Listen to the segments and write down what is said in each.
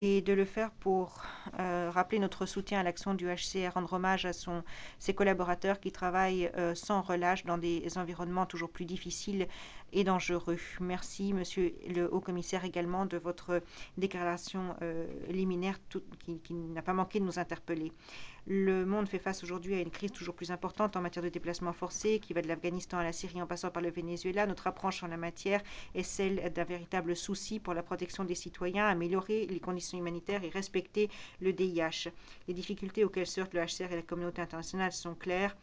et de le faire pour rappeler notre soutien à l'action du HCR, rendre hommage à ses collaborateurs qui travaillent sans relâche dans des environnements toujours plus difficiles et dangereux. Merci, Monsieur le Haut-Commissaire, également de votre déclaration liminaire qui n'a pas manqué de nous interpeller. Le monde fait face aujourd'hui à une crise toujours plus importante en matière de déplacement forcé, qui va de l'Afghanistan à la Syrie en passant par le Venezuela. Notre approche en la matière est celle d'un véritable souci pour la protection des citoyens, améliorer les conditions humanitaires et respecter le DIH. Les difficultés auxquelles se heurtent le HCR et la communauté internationale sont claires.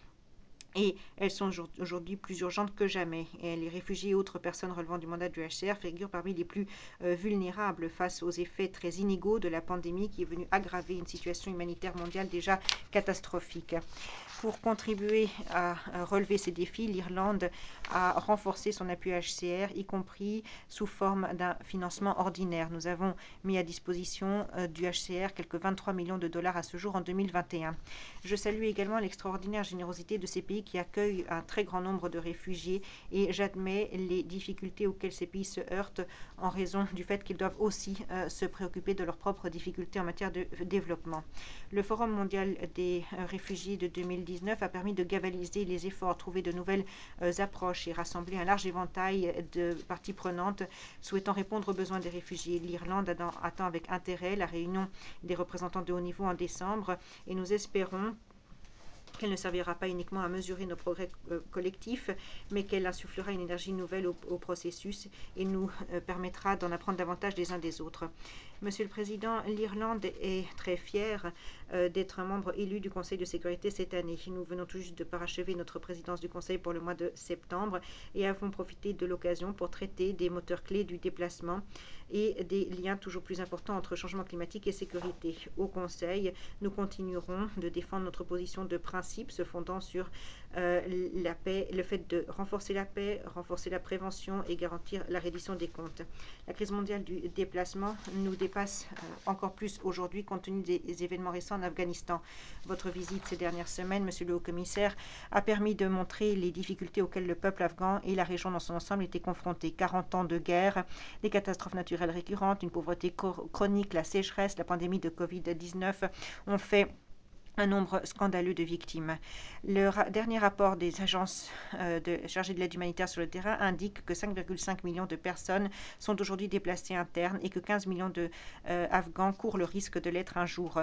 Et elles sont aujourd'hui plus urgentes que jamais. Et les réfugiés et autres personnes relevant du mandat du HCR figurent parmi les plus vulnérables face aux effets très inégaux de la pandémie qui est venue aggraver une situation humanitaire mondiale déjà catastrophique. Pour contribuer à relever ces défis, l'Irlande a renforcé son appui HCR, y compris sous forme d'un financement ordinaire. Nous avons mis à disposition du HCR quelques 23 millions de dollars à ce jour en 2021. Je salue également l'extraordinaire générosité de ces pays qui accueillent un très grand nombre de réfugiés et j'admets les difficultés auxquelles ces pays se heurtent en raison du fait qu'ils doivent aussi se préoccuper de leurs propres difficultés en matière de développement. Le Forum mondial des réfugiés de 2019 a permis de galvaniser les efforts, trouver de nouvelles approches et rassembler un large éventail de parties prenantes souhaitant répondre aux besoins des réfugiés. L'Irlande attend avec intérêt la réunion des représentants de haut niveau en décembre et nous espérons qu'elle ne servira pas uniquement à mesurer nos progrès collectifs, mais qu'elle insufflera une énergie nouvelle au processus et nous permettra d'en apprendre davantage les uns des autres. Monsieur le Président, l'Irlande est très fière d'être un membre élu du Conseil de sécurité cette année. Nous venons tout juste de parachever notre présidence du Conseil pour le mois de septembre et avons profité de l'occasion pour traiter des moteurs clés du déplacement et des liens toujours plus importants entre changement climatique et sécurité. Au Conseil, nous continuerons de défendre notre position de principe se fondant sur la paix, le fait de renforcer la paix, renforcer la prévention et garantir la reddition des comptes. La crise mondiale du déplacement nous dépasse encore plus aujourd'hui compte tenu des événements récents en Afghanistan. Votre visite ces dernières semaines, Monsieur le Haut-Commissaire, a permis de montrer les difficultés auxquelles le peuple afghan et la région dans son ensemble étaient confrontés. 40 ans de guerre, des catastrophes naturelles récurrentes, une pauvreté chronique, la sécheresse, la pandémie de Covid-19 ont fait un nombre scandaleux de victimes. Le dernier rapport des agences chargées de l'aide humanitaire sur le terrain indique que 5,5 millions de personnes sont aujourd'hui déplacées internes et que 15 millions d'Afghans courent le risque de l'être un jour.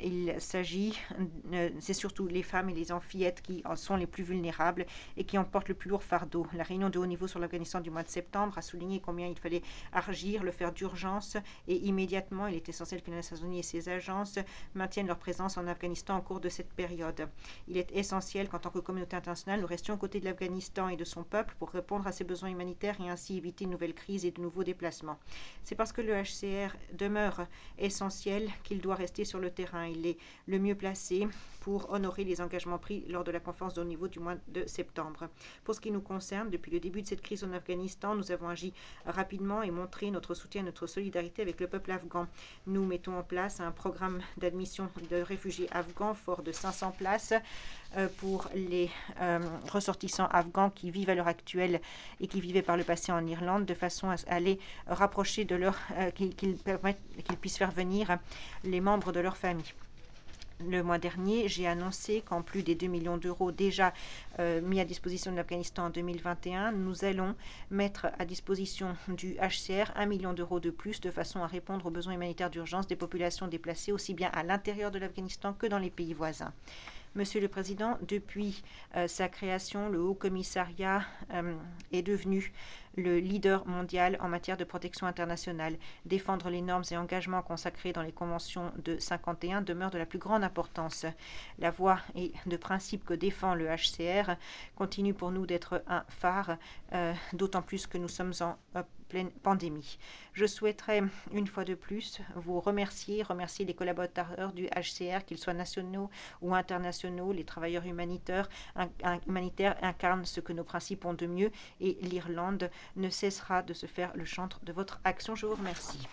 C'est surtout les femmes et les enfillettes qui en sont les plus vulnérables et qui en portent le plus lourd fardeau. La réunion de haut niveau sur l'Afghanistan du mois de septembre a souligné combien il fallait agir, le faire d'urgence et immédiatement. Il est essentiel que les Nations Unies et ses agences maintiennent leur présence en Afghanistan cours de cette période. Il est essentiel qu'en tant que communauté internationale, nous restions aux côtés de l'Afghanistan et de son peuple pour répondre à ses besoins humanitaires et ainsi éviter une nouvelle crise et de nouveaux déplacements. C'est parce que le HCR demeure essentiel qu'il doit rester sur le terrain. Il est le mieux placé pour honorer les engagements pris lors de la conférence de haut niveau du mois de septembre. Pour ce qui nous concerne, depuis le début de cette crise en Afghanistan, nous avons agi rapidement et montré notre soutien et notre solidarité avec le peuple afghan. Nous mettons en place un programme d'admission de réfugiés afghans fort de 500 places pour les ressortissants afghans qui vivent à l'heure actuelle et qui vivaient par le passé en Irlande, de façon à les rapprocher de leur qu'ils puissent faire venir les membres de leur famille. Le mois dernier, j'ai annoncé qu'en plus des 2 millions d'euros déjà mis à disposition de l'Afghanistan en 2021, nous allons mettre à disposition du HCR 1 million d'euros de plus de façon à répondre aux besoins humanitaires d'urgence des populations déplacées aussi bien à l'intérieur de l'Afghanistan que dans les pays voisins. Monsieur le Président, depuis sa création, le Haut Commissariat est devenu le leader mondial en matière de protection internationale. Défendre les normes et engagements consacrés dans les conventions de 51 demeure de la plus grande importance. La voie et de principe que défend le HCR continue pour nous d'être un phare, d'autant plus que nous sommes en pleine pandémie. Je souhaiterais une fois de plus vous remercier les collaborateurs du HCR, qu'ils soient nationaux ou internationaux. Les travailleurs humanitaires incarnent ce que nos principes ont de mieux et l'Irlande ne cessera de se faire le chantre de votre action. Je vous remercie.